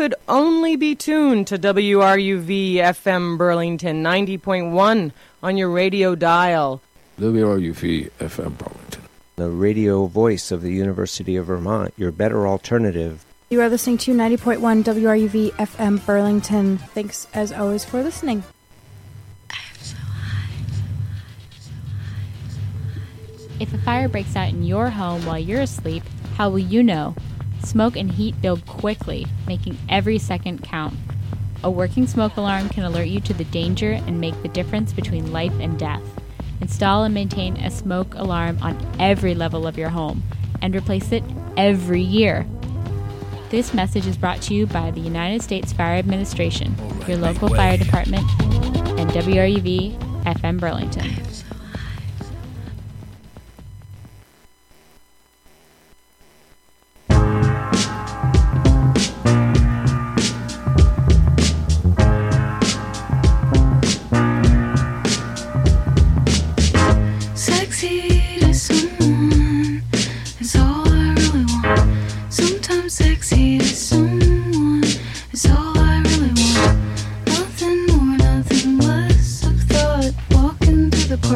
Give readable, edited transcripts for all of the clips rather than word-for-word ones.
could only be tuned to WRUV FM Burlington 90.1 on your radio dial. WRUV FM Burlington, the radio voice of the University of Vermont, your better alternative. You are listening to 90.1 WRUV FM Burlington. Thanks, as always, for listening. If a fire breaks out in your home while you're asleep, how will you know? Smoke and heat build quickly, making every second count. A working smoke alarm can alert you to the danger and make the difference between life and death. Install and maintain a smoke alarm on every level of your home, and replace it every year. This message is brought to you by the United States Fire Administration, your local fire department, and WRUV FM Burlington. The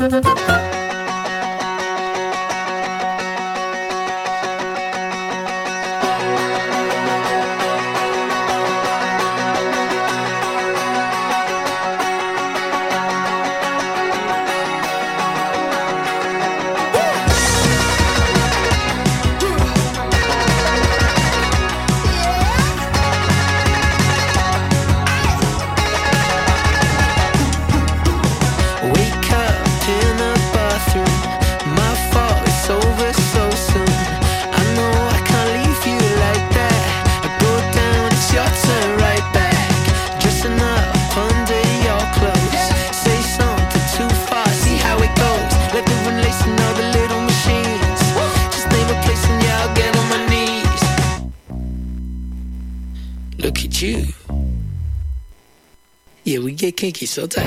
Yeah, we get kinky so tight.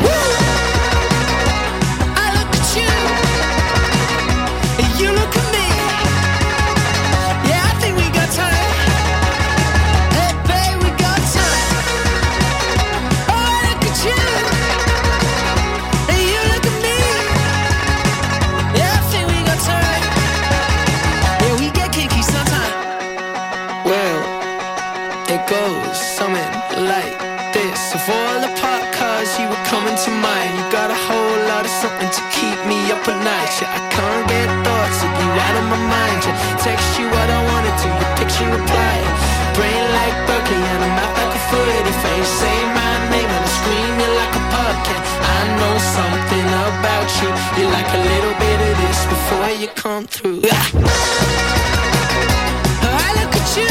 I look at you, and you look at me. Yeah, I think we got time. Hey, babe, we got time. Oh, I look at you, and you look at me. Yeah, I think we got time. Yeah, we get kinky sometime. Well, it goes something like this. Of all the pop cars you were coming to mind, you got a whole lot of something to keep me up at night. Yeah, I can't get thoughts of you out of my mind. Yeah, text you what I wanted to, your picture reply. Brain like Berkeley and a mouth like a foot. If I ain't say my name and I scream you like a pumpkin, I know something about you. You like a little bit of this before you come through. I look at you.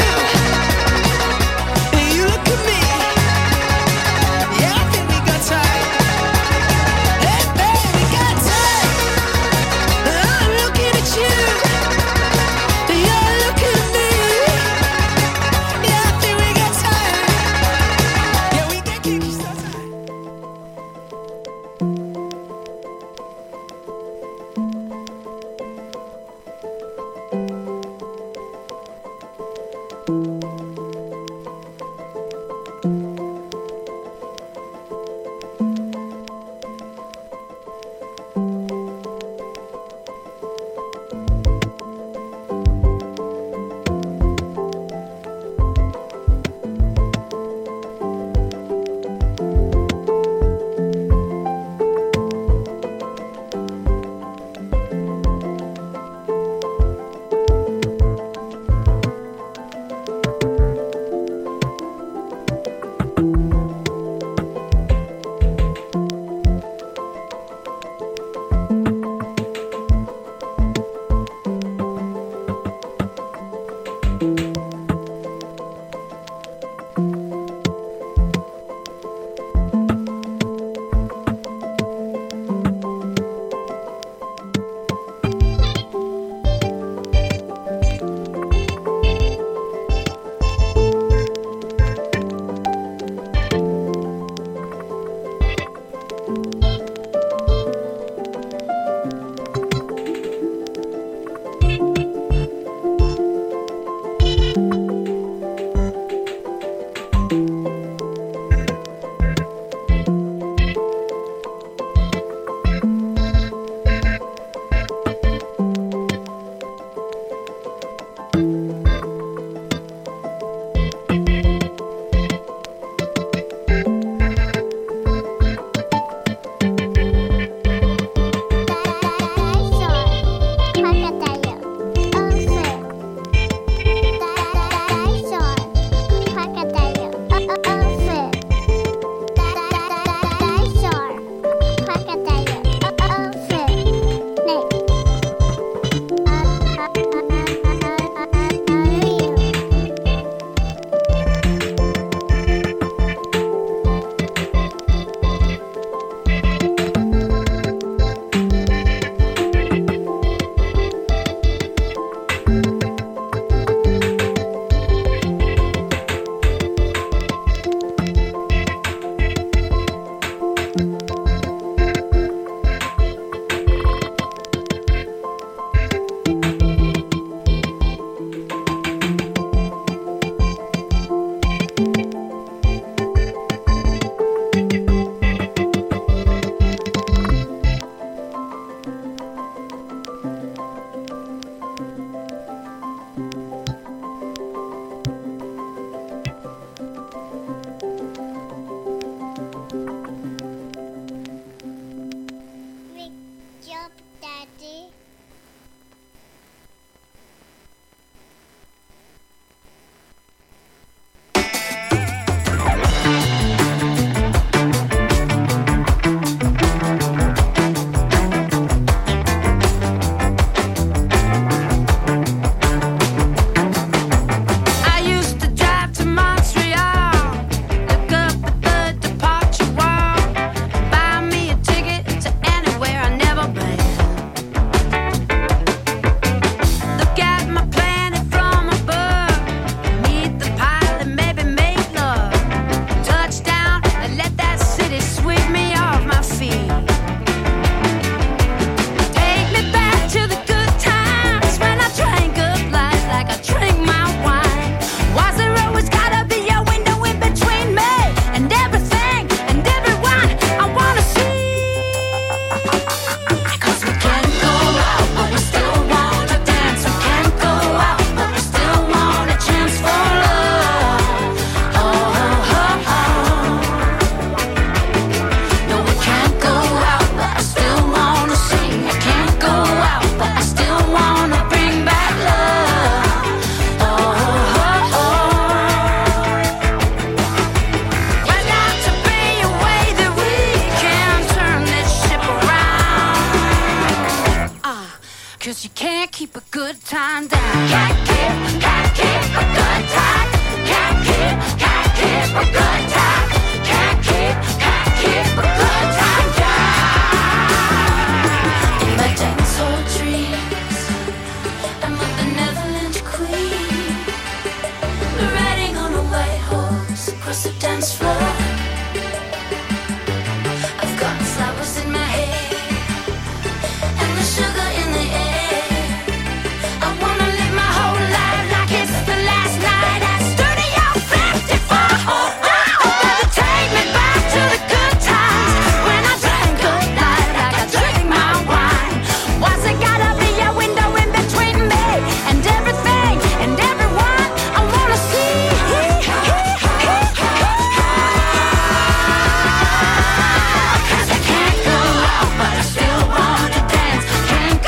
Daddy. I used to drive to Montreal, look up at the departure wall, buy me a ticket to anywhere I never been. Look at my planet from above, meet the pilot, maybe make love. Touchdown and let that city sweep me off my feet. Take me back to the good times when I drank up life like I drink my wine. Was there always gotta be a window in between me and everything and everyone I wanna see? 'Cause we can't go out, but we still wanna dance. We can't go out, but we still want a chance for love. Oh, oh, oh. No, we can't go out, but I still wanna sing. I can't go out, but I still wanna bring back love. Oh, oh, oh. There's got to be a way that we can turn this ship around. 'Cause you can't keep a good time down. Can't keep a good time. Can't keep a good time. Can't keep a good time down. In my dinosaur dreams, I'm a benevolent queen, riding on a white horse across the dance floor. I've got flowers in my hair and the sugar in the air. I wanna live my whole life like it's the last night at Studio 54. Oh, baby, take me back to the good times when I drank up life like I drink my wine. Why's there gotta be a window in between me and everything and everyone I wanna see? 'Cause I can't go out, but I still wanna dance. Can't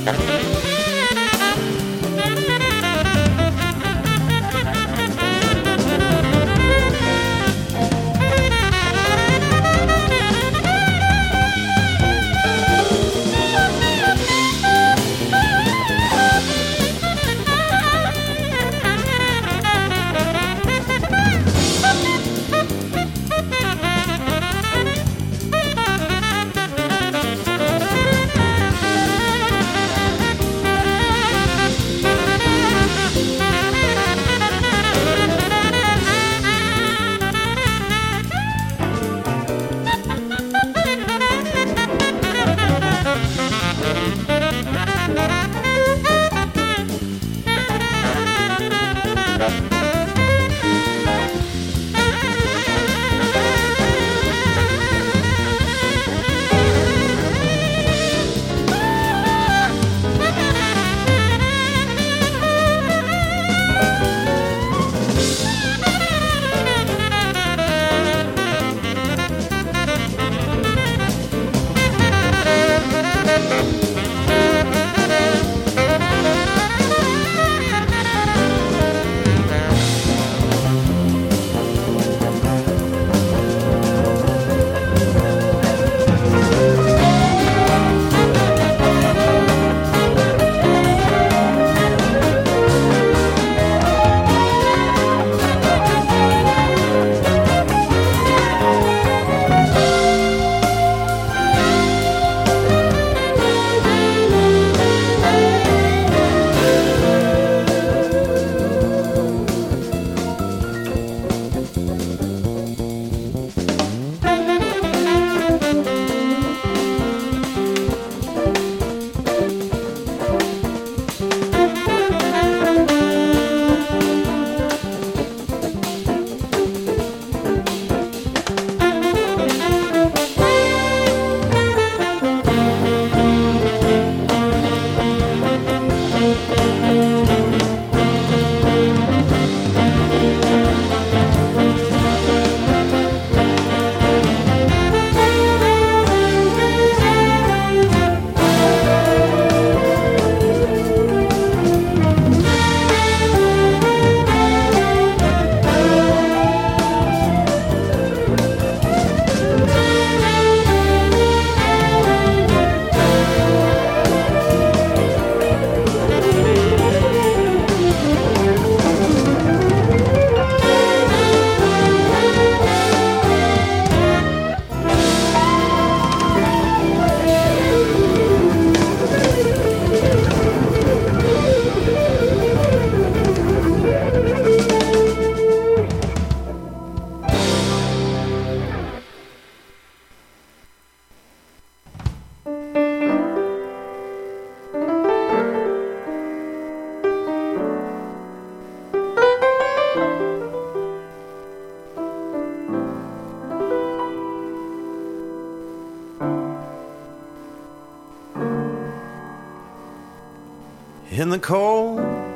In the cold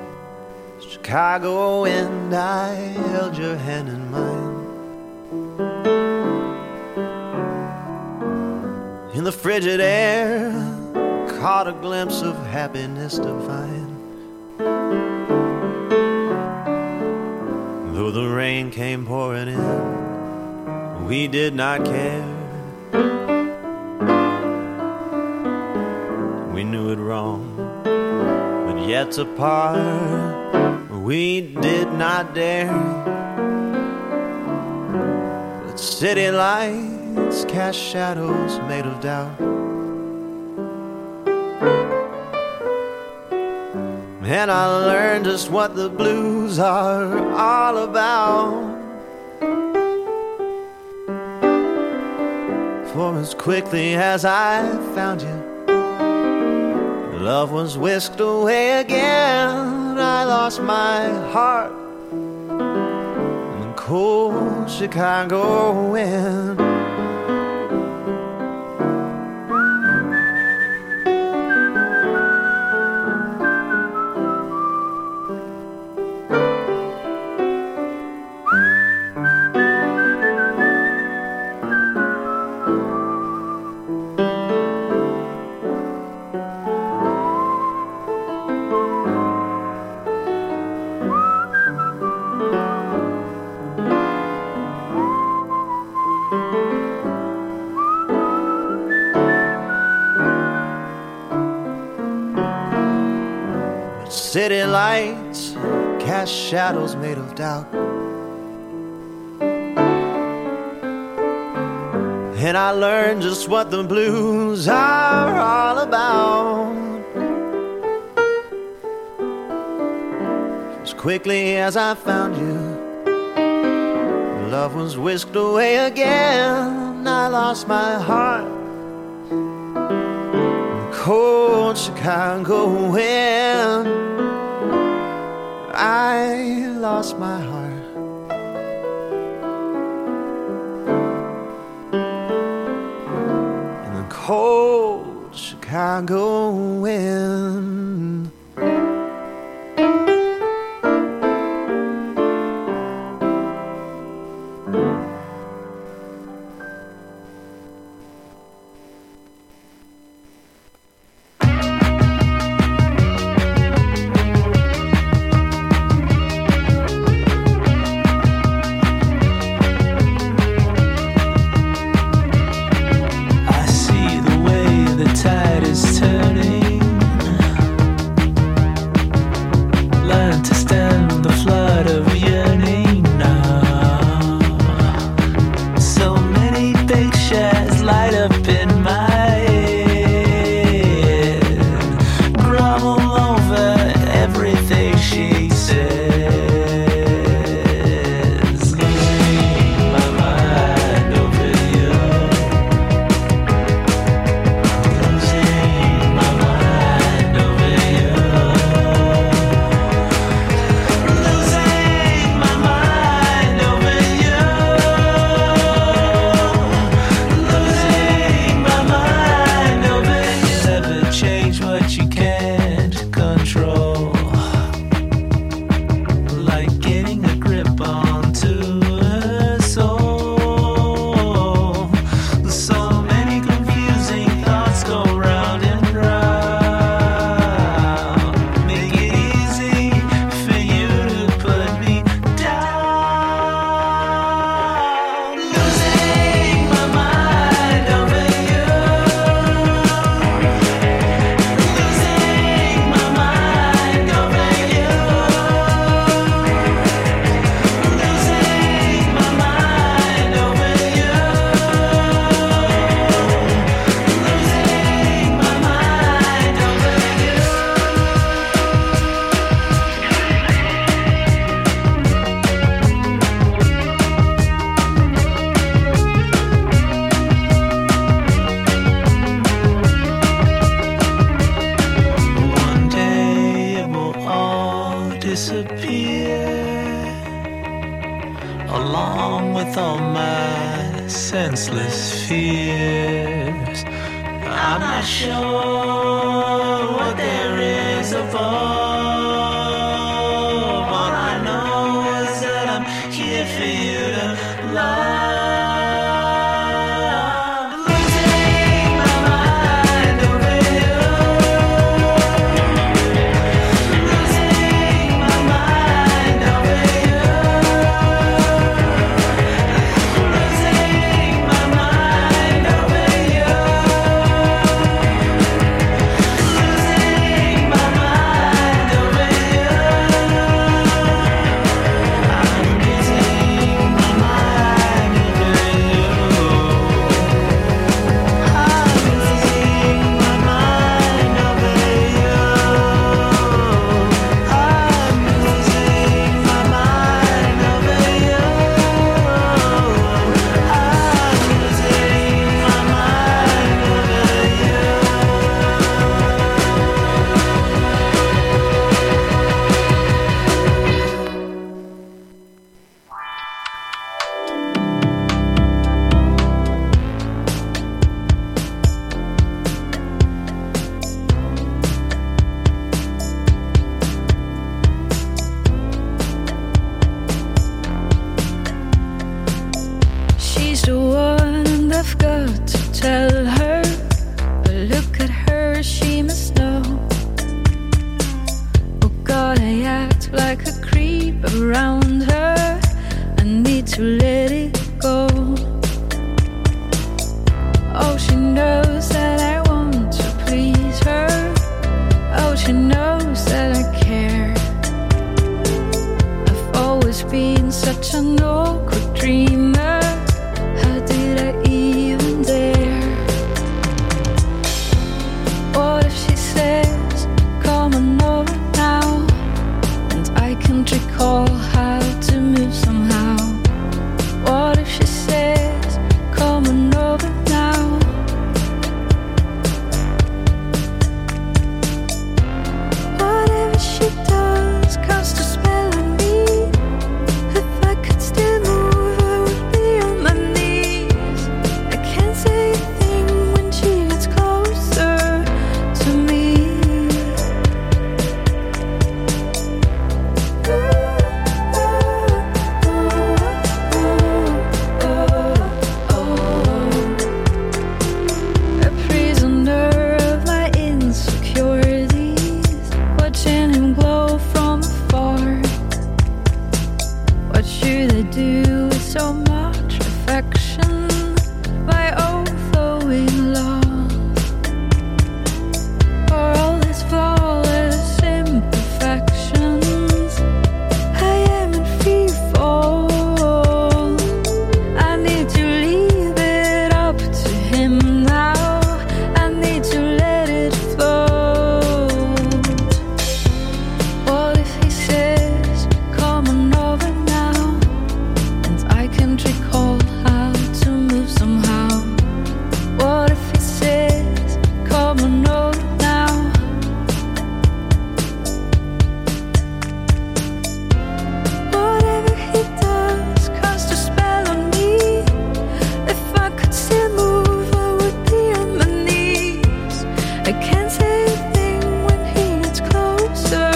Chicago wind, I held your hand in mine. In the frigid air, caught a glimpse of happiness divine. Though the rain came pouring in, we did not care. We knew it wrong, but yet apart, we did not dare. But city lights cast shadows made of doubt, and I learned just what the blues are all about. For as quickly as I found you, love was whisked away again. I lost my heart in the cold Chicago wind. City lights cast shadows made of doubt, and I learned just what the blues are all about. As quickly as I found you, love was whisked away again. I lost my heart, cold Chicago wind. I lost my heart. In the cold Chicago wind. She knows that I care. such an awkward dreamer. How did I even dare? What if she says, come on over now, and I can't recall how to move somehow? What if she says, come on over now? Whatever she does casts a spell on me. If I could still move, I would be on my knees. I can't say a thing when she gets closer to me. A prisoner of my insecurities, watching him glow from afar. What should I do with so much affection? My overflowing love, for all his flawless imperfections, I am in free fall. I need to leave it up to him now. I need to let it float. What if he says, come on over now, and I can't recall how to move somehow? What if he says, come on over now? Whatever he does casts a spell on me. If I could still move, I would be on my knees. I can't say a thing when he gets closer.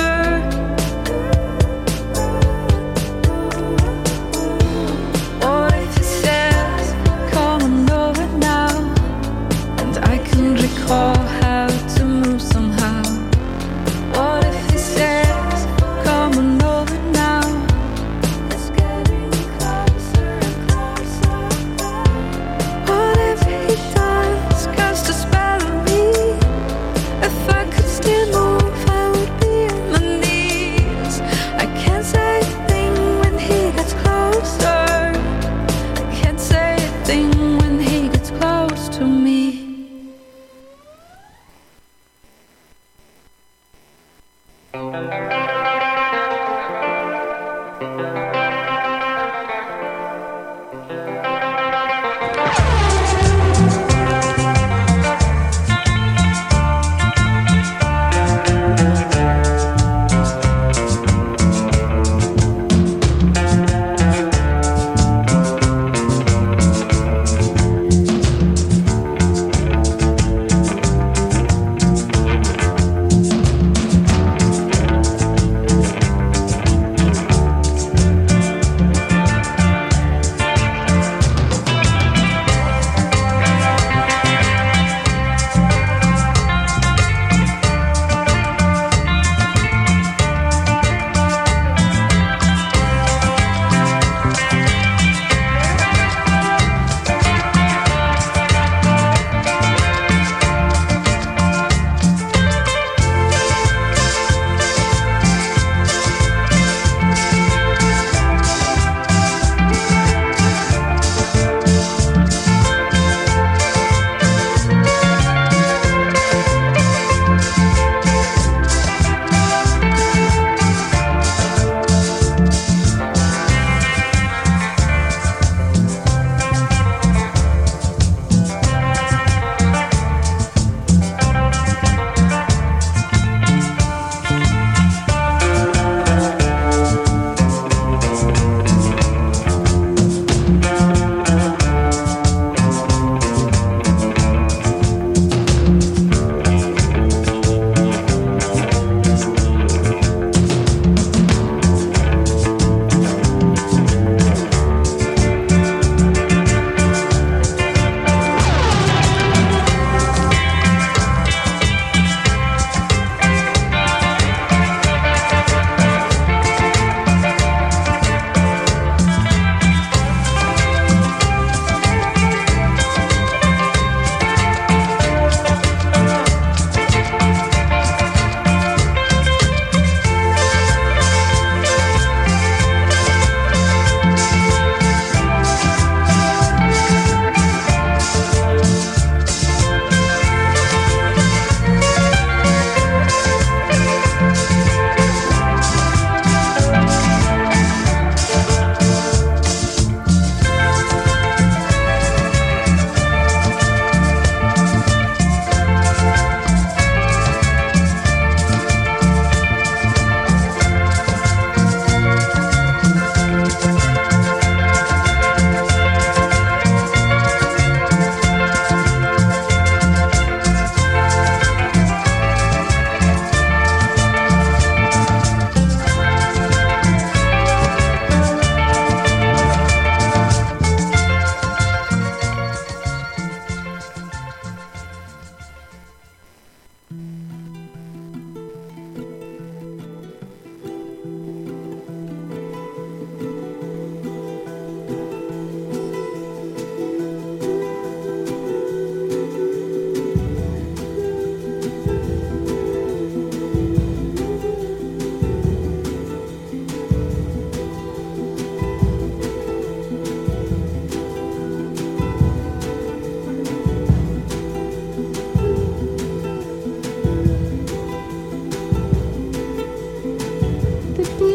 What if he says, come on over now, and I can recall how to move somehow? What if he says, come on over now? It's getting closer and closer. Whatever he does casts a spell on me. If I could still move, I would be on my knees. I can't say a thing when he gets closer. I can't say a thing when he gets close to me.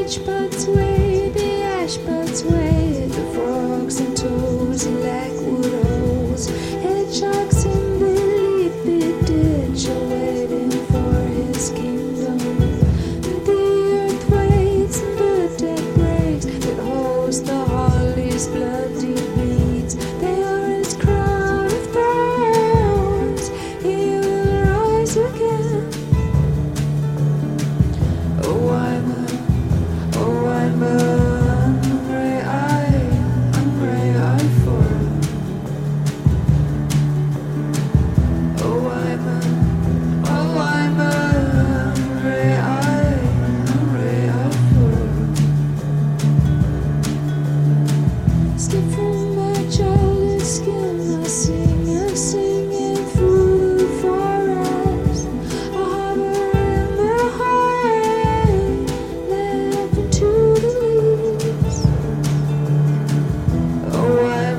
peach buds wait, the ash buds wait, the frogs and toads and lackwood owls, hedgehogs in the leafy ditch are waiting for his kingdom. The earth waits and the dead breaks that holds the holly's bloody beads. They are his crown of thorns. He will rise again. Oh, I'm grey eye for. Oh, I'm grey eye for. Skip from my childhood skin, I singing through the forest. I hover in the highway, left into the leaves. Oh, I'm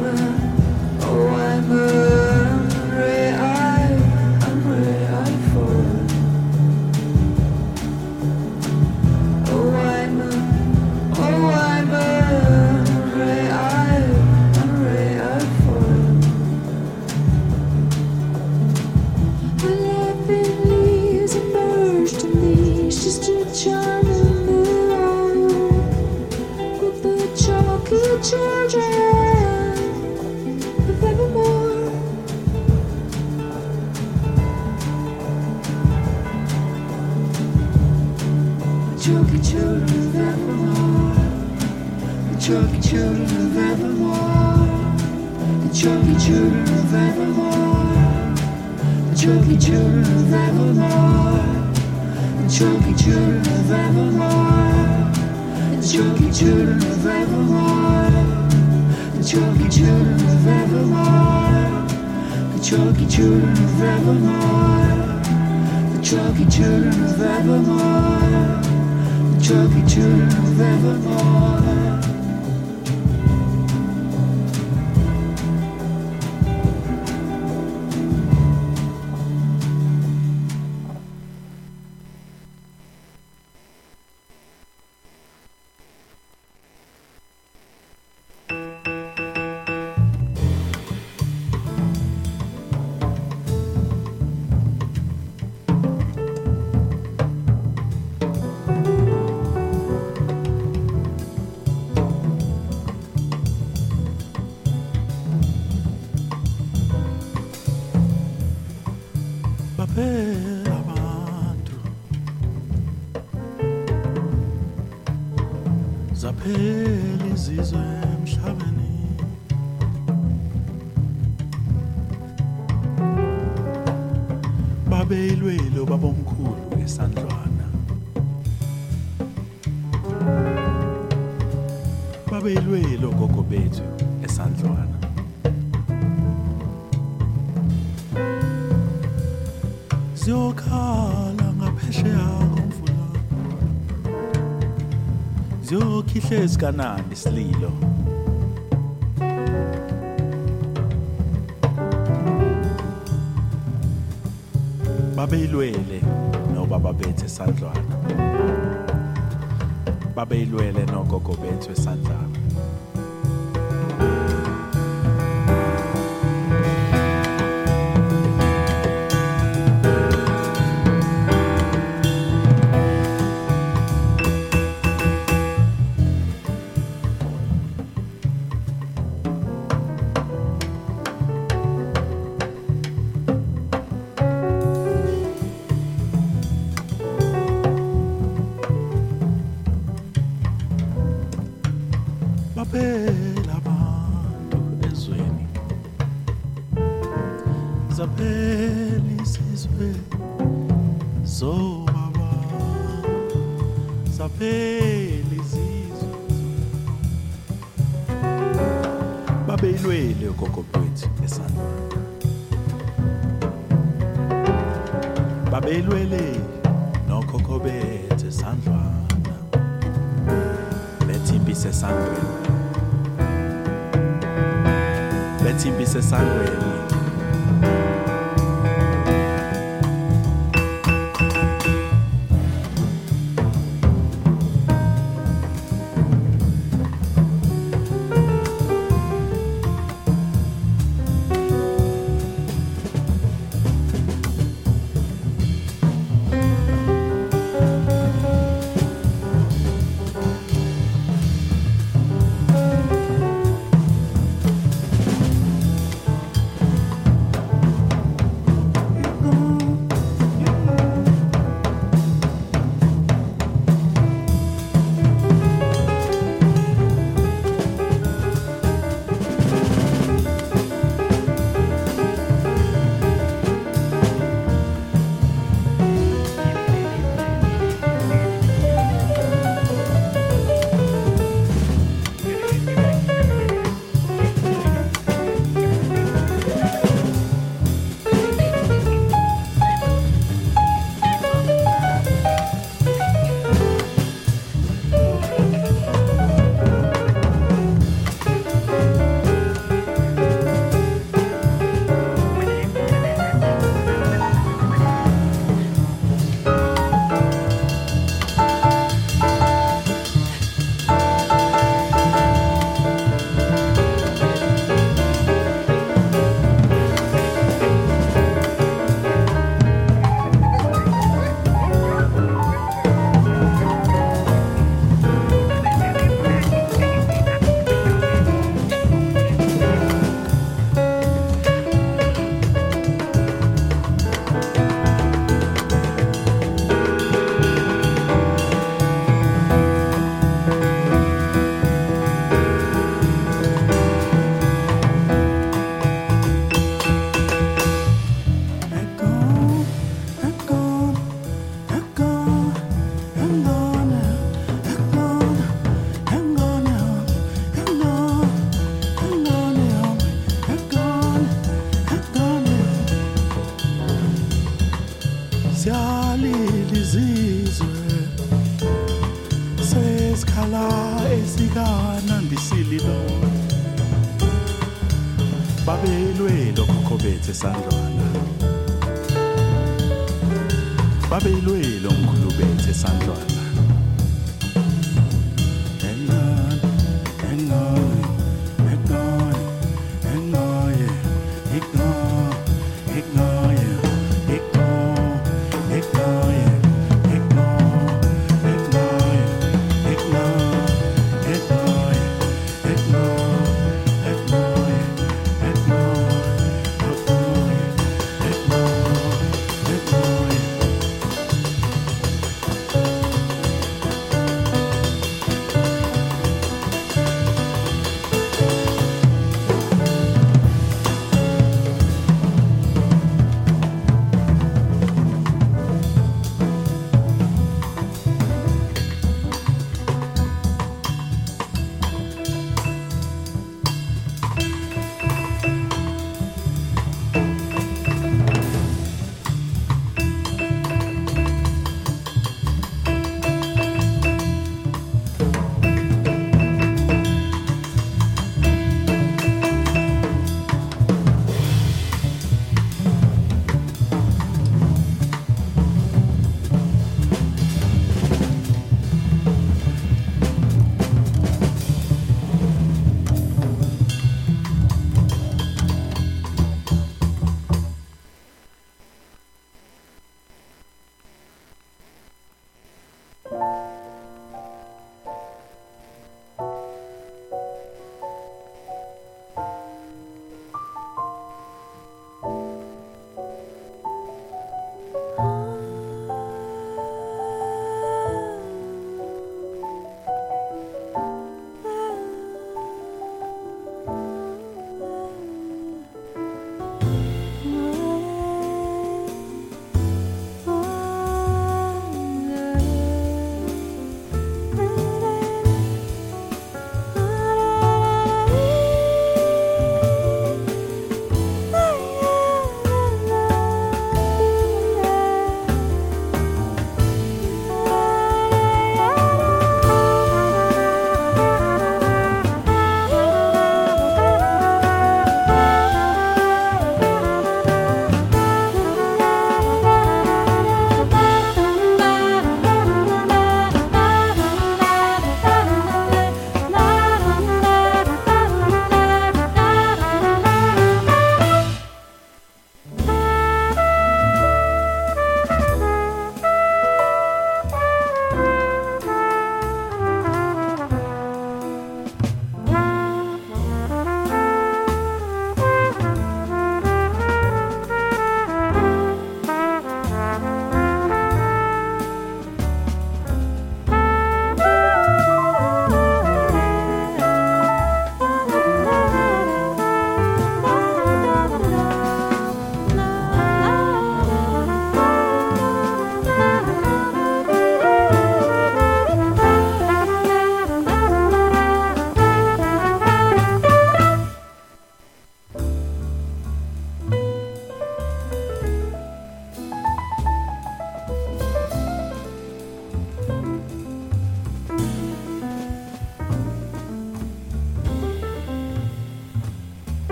grey eye for. Oh, I'm grey eye for. I laugh in leaves and burst in leaves just to charm and move on with the chalky children of evermore. The chalky children of evermore. The chalky children of evermore. The chalky children of evermore. The chalky children of evermore. The chalky children of evermore. The chalky children of evermore. The chalky children of evermore. The chalky children of evermore. The chalky children of evermore. The chalky children of evermore. Baphela abantu zaphela izizwe emhlabeni babeyilwelo babomkhulu esandlwana babeyilwelo gogo bethu esandlwana ziyokhala ngaphesheya komfula ziyokhihla ezikanandi isililo babeyilwele nobaba bethu esandlwana babeyilwele nogogo bethu esandlwana zaphela abantu ezweni zaphela isizwe zobaba zaphela izizwe babeyilwele gogo bethu esandlwana babeyilwele nokhokho bethu esandlwana bethi impisi esandlweni bethi impisi esandlweni Ikana ndisililo Babelwe lokho bethe sandlwana Babelwe lomkhulu bethe sandlwana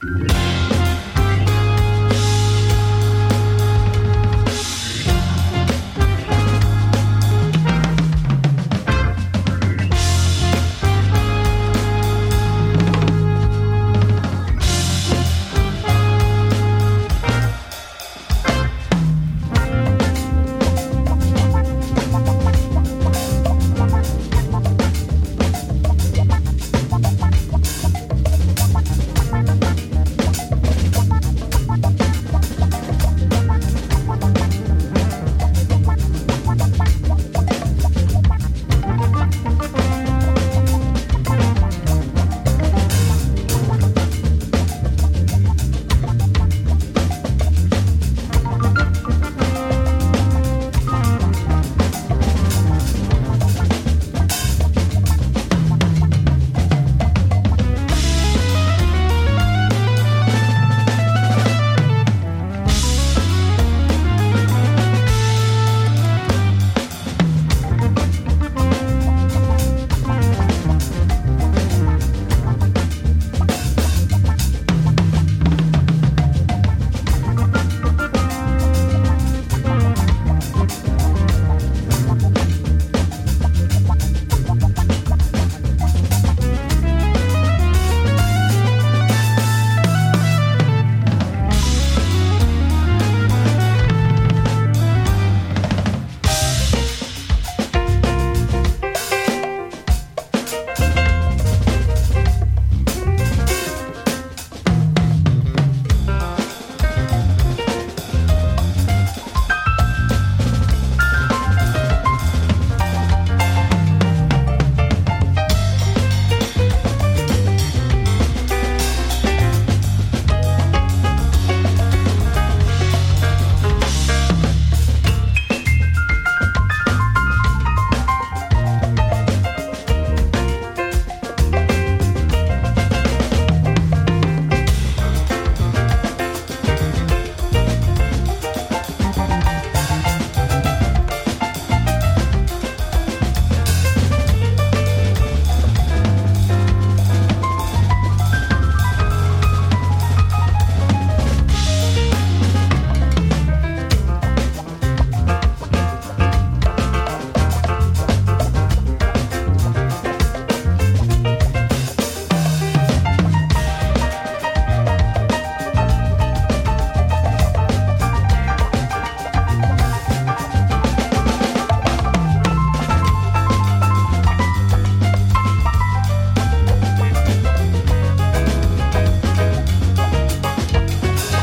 Thank you.